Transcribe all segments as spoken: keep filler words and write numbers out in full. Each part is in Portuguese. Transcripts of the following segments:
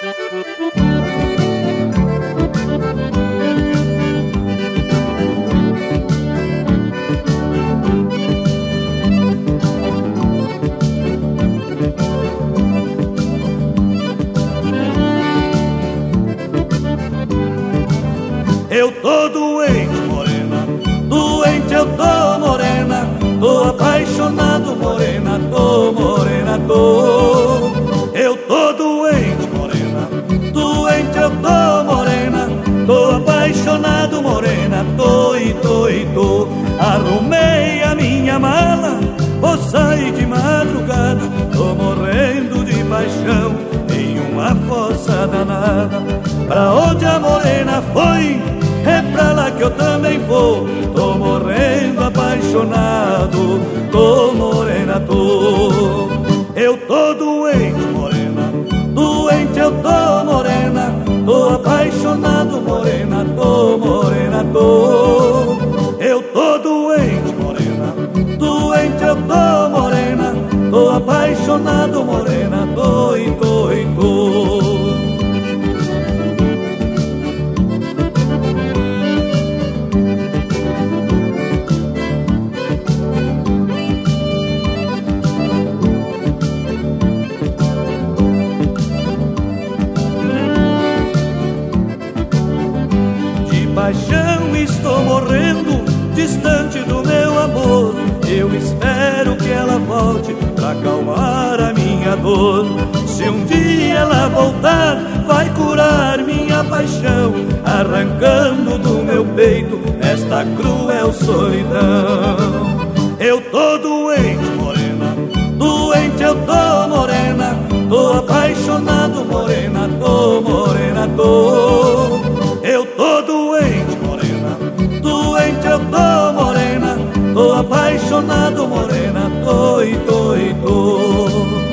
Eu tô doente, morena, doente eu tô, morena, tô apaixonado, morena, tô, morena, tô. Eu tô doente, morena, doente eu tô, morena, tô apaixonado, morena, tô e tô e tô. Arrumei a minha mala, vou sair de madrugada, tô morrendo de paixão em uma fossa danada. Pra onde a morena foi, é pra lá que eu também vou. Tô morrendo apaixonado, tô, morena, tô. Eu tô doente, morena, doente eu tô, morena, tô apaixonado, morena, tô, morena, tô. Eu tô doente, morena, doente eu tô, morena, tô apaixonado, morena, tô e tô e tô. Paixão estou morrendo, distante do meu amor. Eu espero que ela volte pra acalmar a minha dor. Se um dia ela voltar, vai curar minha paixão, arrancando do meu peito esta cruel solidão. Eu tô doente, morena, doente eu tô, morena, tô apaixonado, morena, tô, morena, tô. Eu tô doente, morena, doente eu tô, morena, tô apaixonado, morena, tô e tô e tô.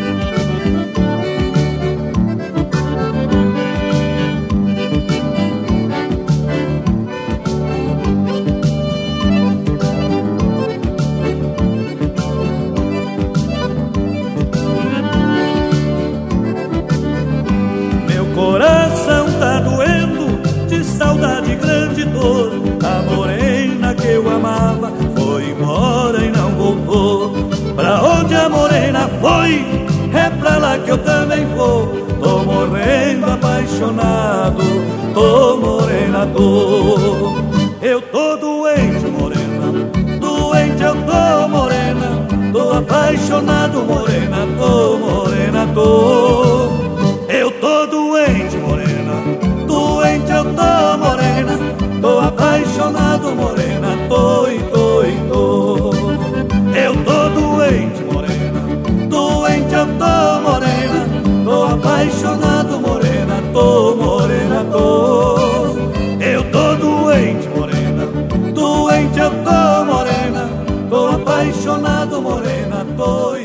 Meu coração tá doendo de saudade, grande dor. A morena que eu amava foi embora e não voltou. Pra onde a morena foi, é pra lá que eu também vou. Tô morrendo apaixonado, tô, morena, tô. Eu tô doente, morena, doente eu tô, morena, tô apaixonado, morena, tô, morena, tô. Eu tô doente, morena, doente eu tô, morena, tô apaixonado, morena, tô e tô e tô. Eu tô doente, morena, doente eu tô, morena, tô apaixonado, morena, tô, morena, tô. Eu tô doente, morena, doente eu tô, morena, tô apaixonado, morena, tô.